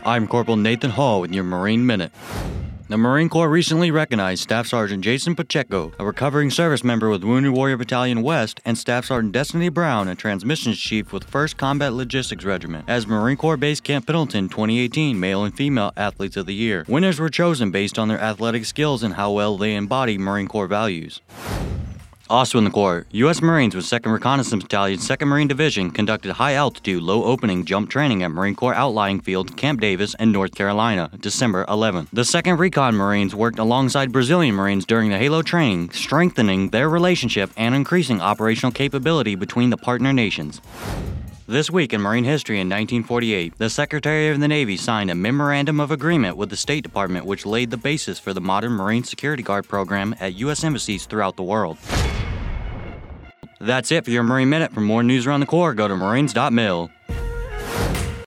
I'm Corporal Nathan Hall with your Marine Minute. The Marine Corps recently recognized Staff Sergeant Jason Pacheco, a recovering service member with Wounded Warrior Battalion West, and Staff Sergeant Destiny Brown, a transmissions chief with 1st Combat Logistics Regiment, as Marine Corps Base Camp Pendleton 2018 Male and Female Athletes of the Year. Winners were chosen based on their athletic skills and how well they embody Marine Corps values. Also in the Corps, U.S. Marines with 2nd Reconnaissance Battalion, 2nd Marine Division conducted high-altitude, low-opening jump training at Marine Corps Outlying Field, Camp Davis in North Carolina, December 11th. The 2nd Recon Marines worked alongside Brazilian Marines during the HALO training, strengthening their relationship and increasing operational capability between the partner nations. This week in Marine history in 1948, the Secretary of the Navy signed a Memorandum of Agreement with the State Department which laid the basis for the modern Marine Security Guard program at U.S. embassies throughout the world. That's it for your Marine Minute. For more news around the Corps, go to marines.mil.